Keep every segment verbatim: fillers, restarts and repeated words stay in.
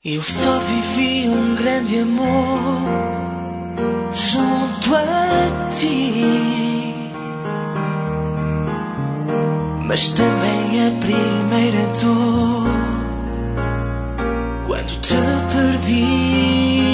Eu só vivi um grande amor junto a ti, mas também a primeira dor quando te perdi.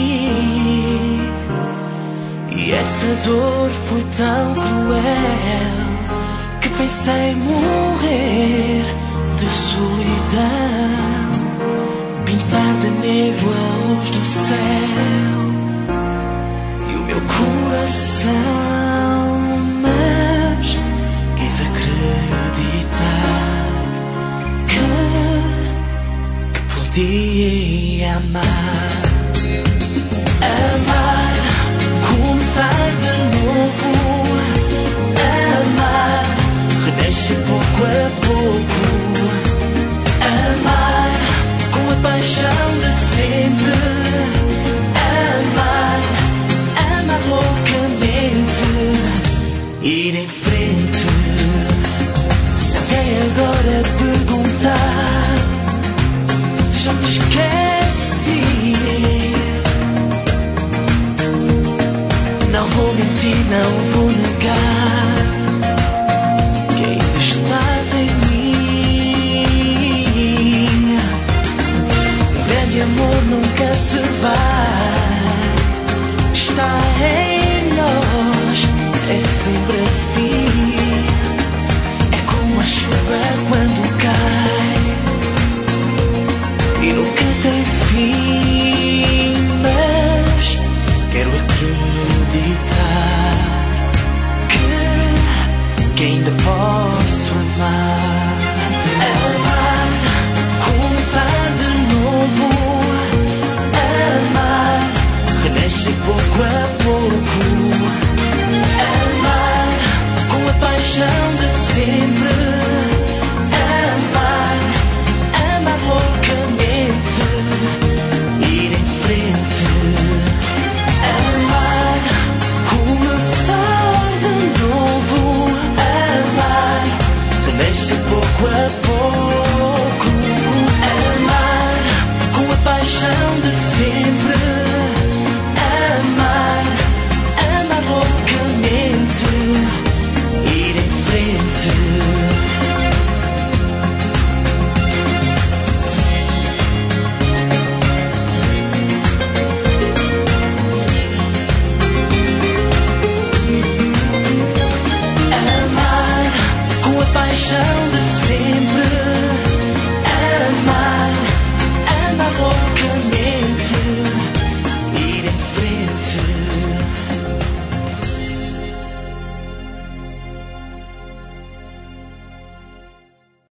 E essa dor foi tão cruel que pensei em morrer de solidão, pintar de negro a luz do céu e o meu coração. Mas quis acreditar que, que podia amar. Amar, começar de novo. Amar, renascer pouco a pouco. Amar com a paixão de sempre. Amar, amar loucamente. Ir em frente. Se alguém agora perguntar se já te esqueci, não vou mentir, não vou negar que ainda estás em mim. Um grande amor nunca se vai, está em nós, é sempre assim. É como a chuva quando